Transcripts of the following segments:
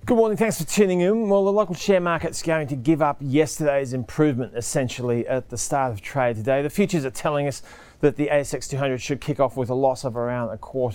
Good morning, thanks for tuning in. Well, the local share market's going to give up yesterday's improvement essentially at the start of trade today. The futures are telling us that the ASX 200 should kick off with a loss of around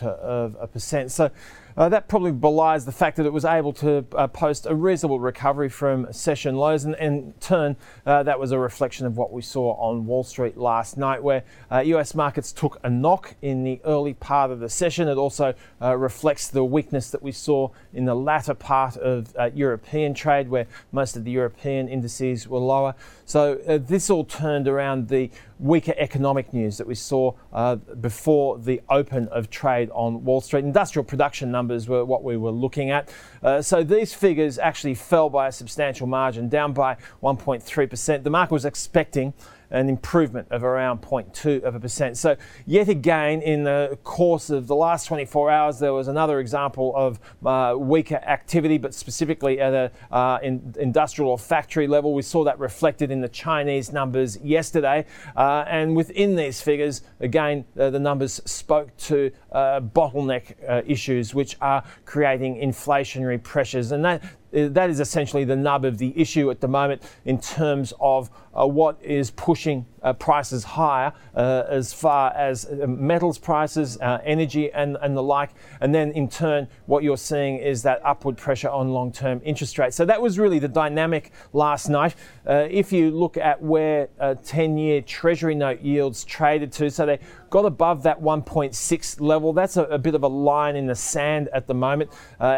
0.25%. So that probably belies the fact that it was able to post a reasonable recovery from session lows, and in turn that was a reflection of what we saw on Wall Street last night, where US markets took a knock in the early part of the session. It also reflects the weakness that we saw in the latter part of European trade, where most of the European indices were lower. So this all turned around the weaker economic news that we saw before the open of trade on Wall Street. Industrial production numbers were what we were looking at. So these figures actually fell by a substantial margin, down by 1.3%. The market was expecting an improvement of around 0.2%. So yet again, in the course of the last 24 hours, there was another example of weaker activity, but specifically at an industrial or factory level. We saw that reflected in the Chinese numbers yesterday. And within these figures, again, the numbers spoke to bottleneck issues, which are creating inflationary pressures. And that is essentially the nub of the issue at the moment in terms of what is pushing prices higher as far as metals prices, energy and the like. And then in turn, what you're seeing is that upward pressure on long-term interest rates. So that was really the dynamic last night. If you look at where 10-year Treasury note yields traded to, so they got above that 1.6 level. That's a bit of a line in the sand at the moment.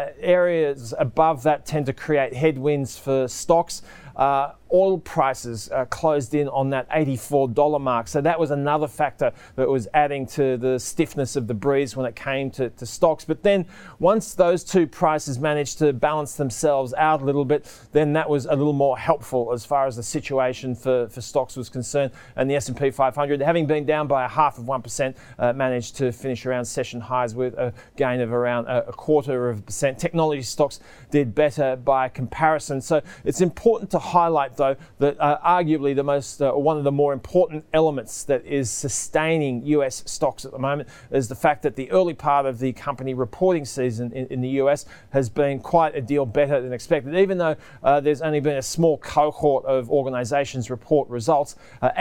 Areas above that tend to create headwinds for stocks. Oil prices closed in on that $84 mark. So that was another factor that was adding to the stiffness of the breeze when it came to stocks. But then once those two prices managed to balance themselves out a little bit, then that was a little more helpful as far as the situation for stocks was concerned. And the S&P 500, having been down by 0.5%, managed to finish around session highs with a gain of around 0.25%. Technology stocks did better by comparison. So it's important to highlight, though, that arguably the most one of the more important elements that is sustaining US stocks at the moment is the fact that the early part of the company reporting season in the US has been quite a deal better than expected. Even though there's only been a small cohort of organizations report results,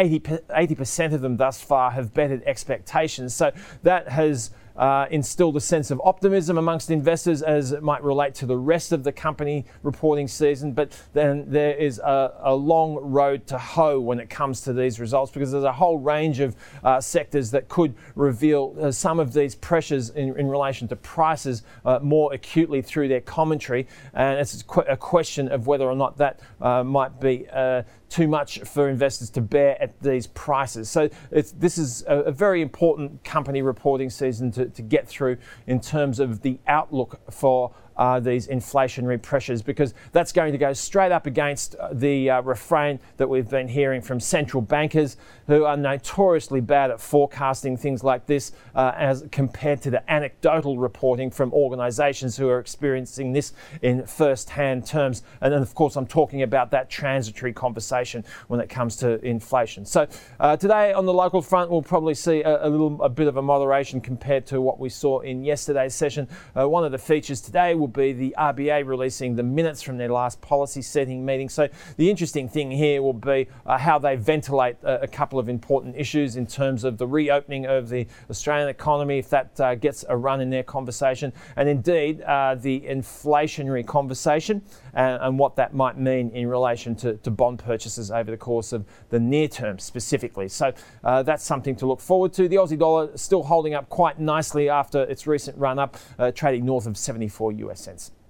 80% of them thus far have bettered expectations. So that has instilled a sense of optimism amongst investors as it might relate to the rest of the company reporting season. But then there is a long road to hoe when it comes to these results, because there's a whole range of sectors that could reveal some of these pressures in relation to prices more acutely through their commentary. And it's a question of whether or not that might be too much for investors to bear at these prices. So this is a very important company reporting season to get through in terms of the outlook for these inflationary pressures, because that's going to go straight up against the refrain that we've been hearing from central bankers, who are notoriously bad at forecasting things like this as compared to the anecdotal reporting from organisations who are experiencing this in first-hand terms. And then, of course, I'm talking about that transitory conversation when it comes to inflation. So today on the local front, we'll probably see a bit of a moderation compared to what we saw in yesterday's session. One of the features today will be the RBA releasing the minutes from their last policy setting meeting. So the interesting thing here will be how they ventilate a couple of important issues in terms of the reopening of the Australian economy, if that gets a run in their conversation, and indeed the inflationary conversation and what that might mean in relation to bond purchases over the course of the near term specifically. So that's something to look forward to. The Aussie dollar still holding up quite nicely after its recent run up, trading north of 74 US cents.